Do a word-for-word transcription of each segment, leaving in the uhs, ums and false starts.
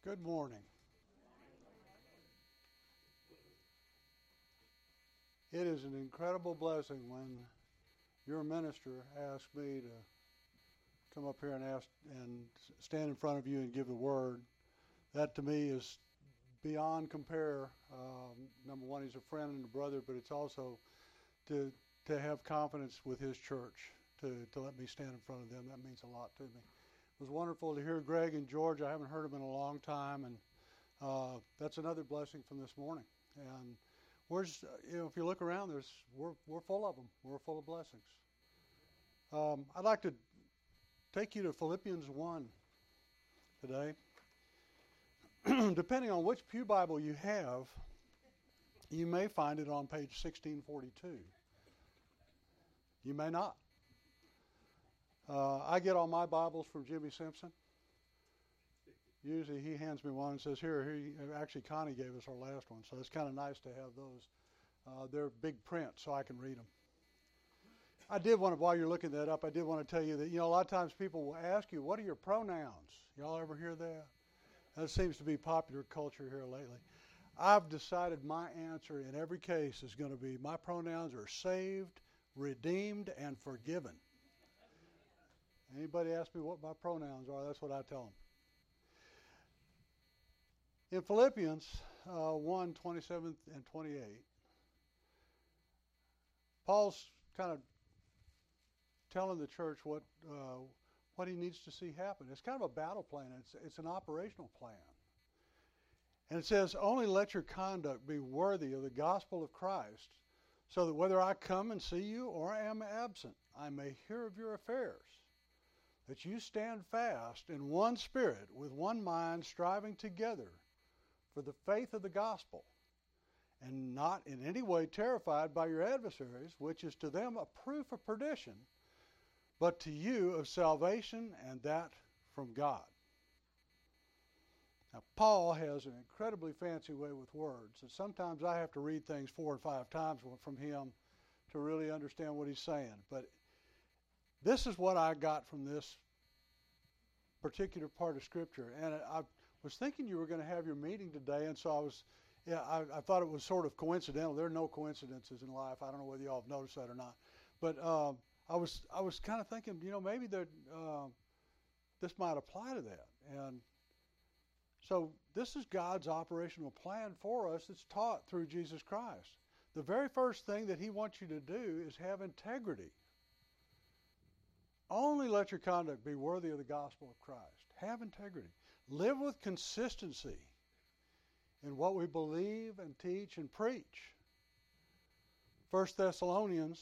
Good morning. It is an incredible blessing when your minister asks me to come up here and ask and stand in front of you and give the word. That to me is beyond compare. Um, number one, he's a friend and a brother, but it's also to to have confidence with his church, to, to let me stand in front of them. That means a lot to me. It was wonderful to hear Greg and George. I haven't heard them in a long time, and uh, that's another blessing from this morning. And we're just, you know, if you look around, there's we're we're full of them. We're full of blessings. Um, I'd like to take you to Philippians one today. Depending on which Pew Bible you have, you may find it on page sixteen forty-two. You may not. Uh, I get all my Bibles from Jimmy Simpson. Usually he hands me one and says, here, here. You, actually, Connie gave us our last one, so it's kind of nice to have those. Uh, they're big print, so I can read them. I did want to, while you're looking that up, I did want to tell you that, you know, a lot of times people will ask you, what are your pronouns? Y'all ever hear that? That seems to be popular culture here lately. I've decided my answer in every case is going to be, my pronouns are saved, redeemed, and forgiven. Anybody ask me what my pronouns are, that's what I tell them. In Philippians uh, one, twenty-seven and twenty-eight, Paul's kind of telling the church what uh, what he needs to see happen. It's kind of a battle plan. It's, it's an operational plan. And it says, only let your conduct be worthy of the gospel of Christ, so that whether I come and see you or am absent, I may hear of your affairs, that you stand fast in one spirit, with one mind, striving together for the faith of the gospel, and not in any way terrified by your adversaries, which is to them a proof of perdition, but to you of salvation, and that from God. Now, Paul has an incredibly fancy way with words, and sometimes I have to read things four or five times from him to really understand what he's saying. But this is what I got from this particular part of Scripture. And I was thinking you were going to have your meeting today, and so I was, yeah, I, I thought it was sort of coincidental. There are no coincidences in life. I don't know whether you all have noticed that or not. But um, I was I was kind of thinking, you know, maybe that uh, this might apply to that. And so this is God's operational plan for us. It's taught through Jesus Christ. The very first thing that he wants you to do is have integrity. Only let your conduct be worthy of the gospel of Christ. Have integrity. Live with consistency in what we believe and teach and preach. First Thessalonians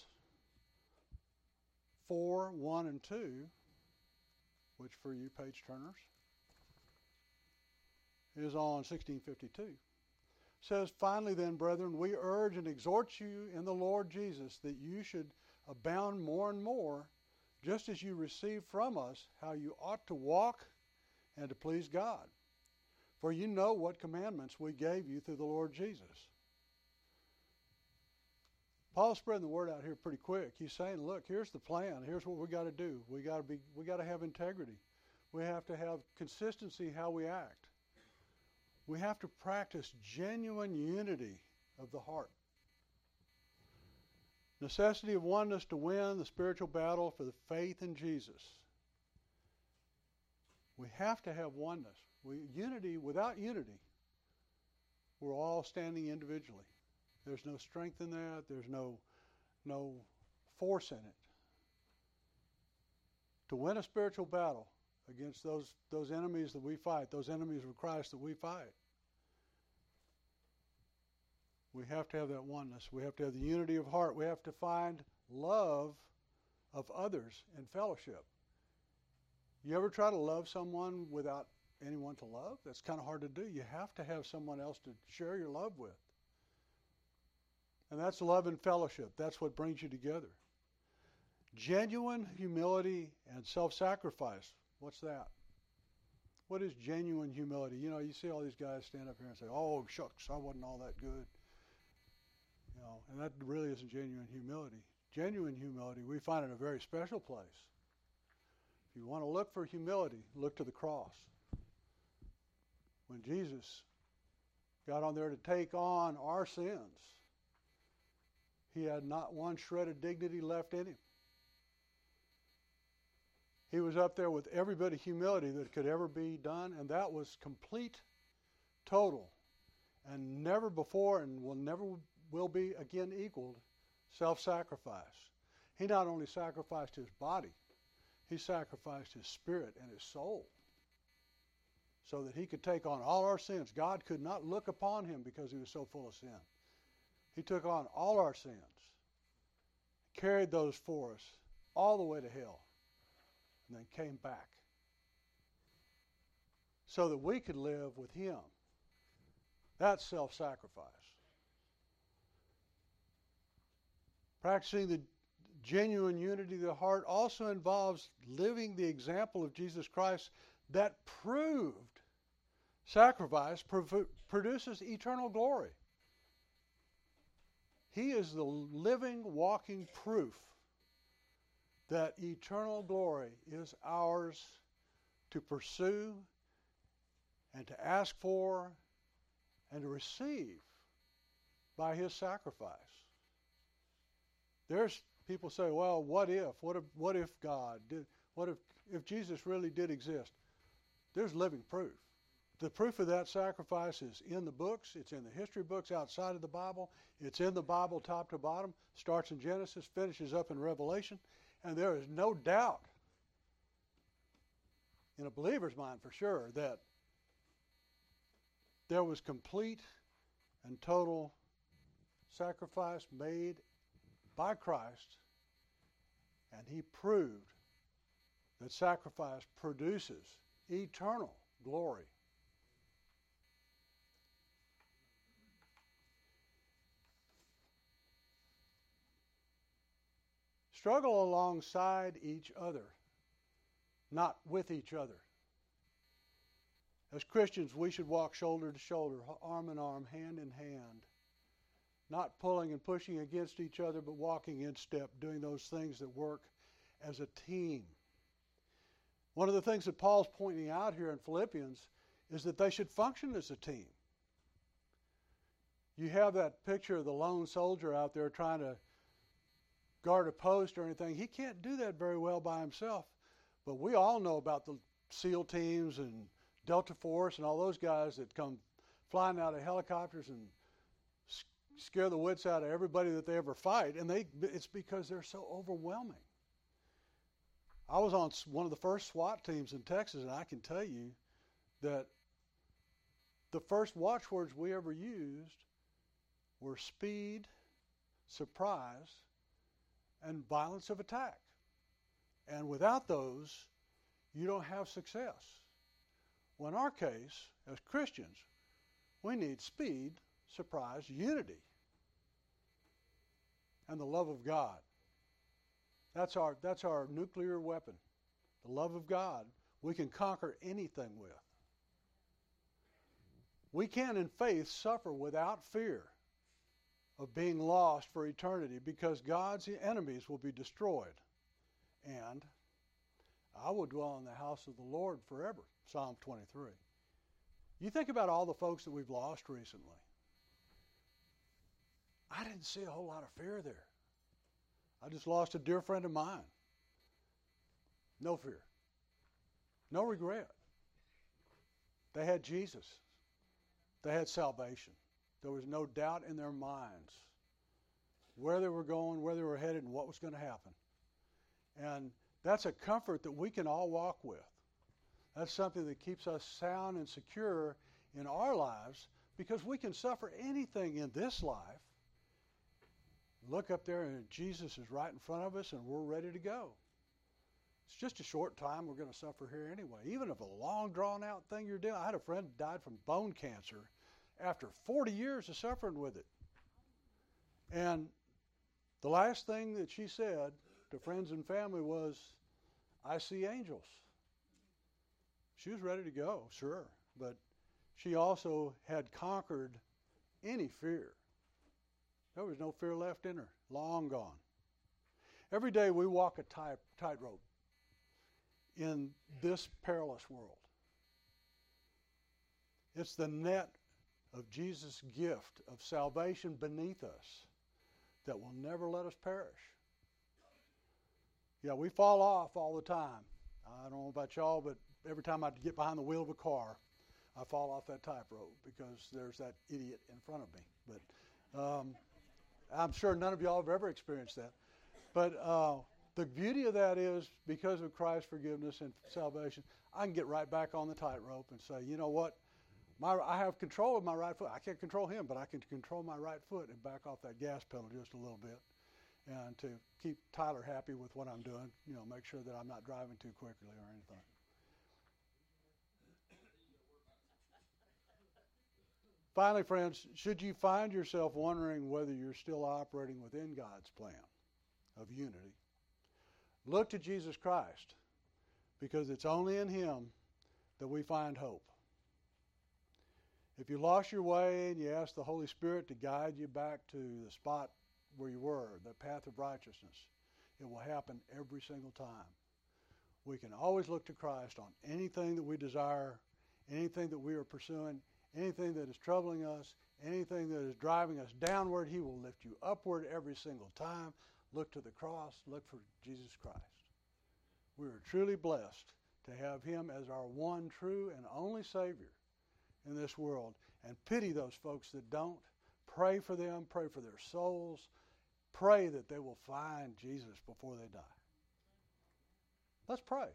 four, one and two, which for you page turners, is on sixteen fifty-two. Says, finally then, brethren, we urge and exhort you in the Lord Jesus that you should abound more and more, just as you receive from us how you ought to walk and to please God. For you know what commandments we gave you through the Lord Jesus. Paul's spreading the word out here pretty quick. He's saying, look, here's the plan. Here's what we got to do. We got to be we got to have integrity. We have to have consistency how we act. We have to practice genuine unity of the heart. Necessity of oneness to win the spiritual battle for the faith in Jesus. We have to have oneness. We, unity, without unity, we're all standing individually. There's no strength in that. There's no, no force in it. To win a spiritual battle against those, those enemies that we fight, those enemies of Christ that we fight, we have to have that oneness. We have to have the unity of heart. We have to find love of others in fellowship. You ever try to love someone without anyone to love? That's kind of hard to do. You have to have someone else to share your love with. And that's love and fellowship. That's what brings you together. Genuine humility and self-sacrifice. What's that? What is genuine humility? You know, you see all these guys stand up here and say, oh, shucks, I wasn't all that good. You know, and that really isn't genuine humility. Genuine humility we find in a very special place. If you want to look for humility, look to the cross. when Jesus got on there to take on our sins, he had not one shred of dignity left in him. He was up there with every bit of humility that could ever be done, and that was complete, total, and never before and will never will be again equaled self-sacrifice. He not only sacrificed his body, he sacrificed his spirit and his soul so that he could take on all our sins. God could not look upon him because he was so full of sin. He took on all our sins, carried those for us all the way to hell, and then came back so that we could live with him. That's self-sacrifice. Practicing the genuine unity of the heart also involves living the example of Jesus Christ that proved sacrifice produces eternal glory. He is the living, walking proof that eternal glory is ours to pursue and to ask for and to receive by his sacrifice. There's people say, well, what if? What if, what if God did? What if, if Jesus really did exist? There's living proof. The proof of that sacrifice is in the books. It's in the history books outside of the Bible. It's in the Bible top to bottom. Starts in Genesis, finishes up in Revelation. And there is no doubt in a believer's mind for sure that there was complete and total sacrifice made by Christ, and he proved that sacrifice produces eternal glory. Struggle alongside each other, not with each other. As Christians, we should walk shoulder to shoulder, arm in arm, hand in hand, not pulling and pushing against each other, but walking in step, doing those things that work as a team. One of the things that Paul's pointing out here in Philippians is that they should function as a team. You have that picture of the lone soldier out there trying to guard a post or anything. He can't do that very well by himself. But we all know about the SEAL teams and Delta Force and all those guys that come flying out of helicopters and scare the wits out of everybody that they ever fight. And they it's because they're so overwhelming. I was on one of the first SWAT teams in Texas, and I can tell you that the first watchwords we ever used were speed, surprise, and violence of attack. And without those, you don't have success. Well, in our case, as Christians, we need speed, surprise, unity, and the love of God. That's our, that's our nuclear weapon. The love of God we can conquer anything with. We can, in faith, suffer without fear of being lost for eternity because God's enemies will be destroyed. And I will dwell in the house of the Lord forever, Psalm twenty-three. You think about all the folks that we've lost recently. I didn't see a whole lot of fear there. I just lost a dear friend of mine. No fear. No regret. They had Jesus. They had salvation. There was no doubt in their minds where they were going, where they were headed, and what was going to happen. And that's a comfort that we can all walk with. That's something that keeps us sound and secure in our lives because we can suffer anything in this life. Look up there and Jesus is right in front of us and we're ready to go. It's just a short time we're going to suffer here anyway. Even if a long drawn out thing you're doing. I had a friend who died from bone cancer after forty years of suffering with it. And the last thing that she said to friends and family was, I see angels. She was ready to go, sure, but she also had conquered any fear. There was no fear left in her, long gone. Every day we walk a tight tightrope in this perilous world. It's the net of Jesus' gift of salvation beneath us that will never let us perish. Yeah, we fall off all the time. I don't know about y'all, but every time I get behind the wheel of a car, I fall off that tightrope because there's that idiot in front of me. But um, I'm sure none of y'all have ever experienced that. But uh, the beauty of that is, because of Christ's forgiveness and salvation, I can get right back on the tightrope and say, you know what? My, I have control of my right foot. I can't control him, but I can control my right foot and back off that gas pedal just a little bit, and to keep Tyler happy with what I'm doing, you know, make sure that I'm not driving too quickly or anything. Finally, friends, should you find yourself wondering whether you're still operating within God's plan of unity, look to Jesus Christ, because it's only in him that we find hope. If you lost your way and you ask the Holy Spirit to guide you back to the spot where you were, the path of righteousness, it will happen every single time. We can always look to Christ on anything that we desire, anything that we are pursuing, anything that is troubling us, anything that is driving us downward. He will lift you upward every single time. Look to the cross. Look for Jesus Christ. We are truly blessed to have him as our one true and only Savior in this world, and pity those folks that don't. Pray for them, pray for their souls, pray that they will find Jesus before they die. Let's pray.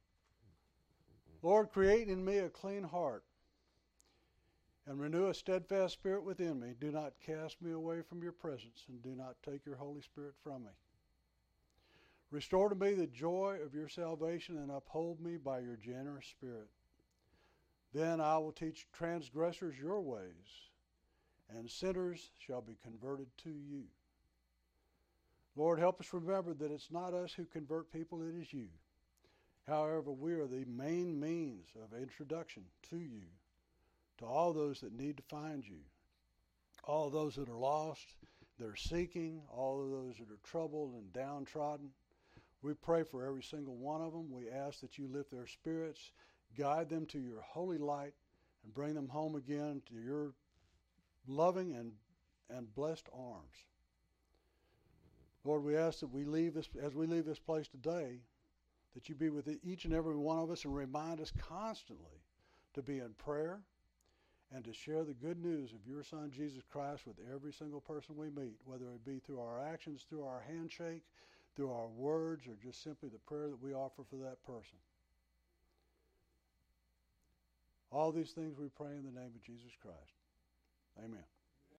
Lord, create in me a clean heart and renew a steadfast spirit within me. Do not cast me away from your presence, and do not take your Holy Spirit from me. Restore to me the joy of your salvation, and uphold me by your generous spirit. Then I will teach transgressors your ways, and sinners shall be converted to you. Lord, help us remember that it's not us who convert people, it is you. However, we are the main means of introduction to you, to all those that need to find you, all those that are lost, that are seeking, all of those that are troubled and downtrodden. We pray for every single one of them. We ask that you lift their spirits, guide them to your holy light, and bring them home again to your loving and, and blessed arms. Lord, we ask that we leave this, as we leave this place today, that you be with each and every one of us and remind us constantly to be in prayer and to share the good news of your Son, Jesus Christ, with every single person we meet, whether it be through our actions, through our handshake, through our words, or just simply the prayer that we offer for that person. All these things we pray in the name of Jesus Christ. Amen.